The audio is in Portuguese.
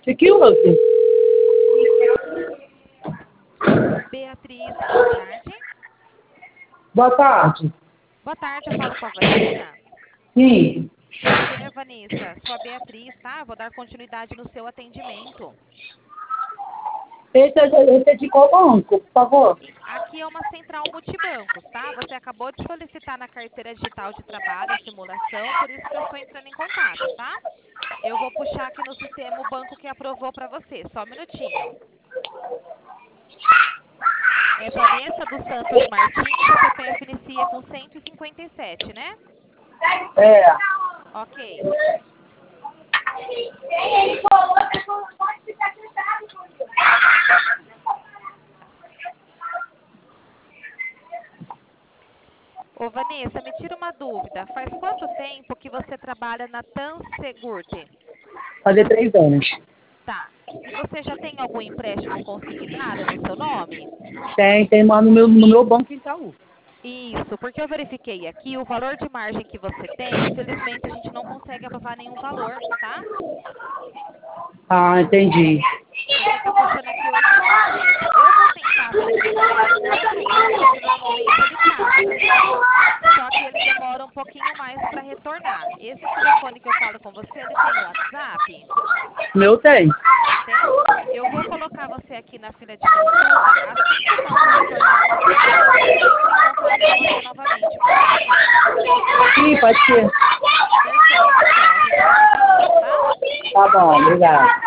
Que houve? Beatriz, boa tarde. Boa tarde. Boa tarde, eu falo com a Vanessa. Sim. Prazer, Vanessa. Sou a Beatriz, tá? Vou dar continuidade no seu atendimento. Esse é de qual banco, por favor? Aqui é uma central multibancos, tá? Você acabou de solicitar na carteira digital de trabalho a simulação, por isso que eu estou entrando em contato, tá? Eu vou puxar aqui no sistema o banco que aprovou para você. Só um minutinho. É Vanessa dos Santos Martins, o CPF inicia com 157, né? É. Ok. Ô Vanessa, me tira uma dúvida. Faz quanto tempo que você trabalha na Tansegurte? Fazer 3 anos. Tá. E você já tem algum empréstimo consignado no seu nome? Tem lá no meu banco em Itaú. Isso, porque eu verifiquei aqui, o valor de margem que você tem, infelizmente a gente não consegue aprovar nenhum valor, tá? Ah, entendi. Porque tá puxando aqui 8,17. Eu vou tentar verificar com outro banco que normalmente ele taxa, tá? Só que ele demora um pouquinho mais para retornar. Esse telefone que eu falo com você, ele tem WhatsApp? Meu tem. Tem? Eu vou colocar você aqui na fila de consulta. Assim que o banco retornar essa semana, eu entro em contato com você novamente, pode ser? Sim, pode ser. Perfeito, então. A gente vai se falando, tá? Tá bom, obrigado.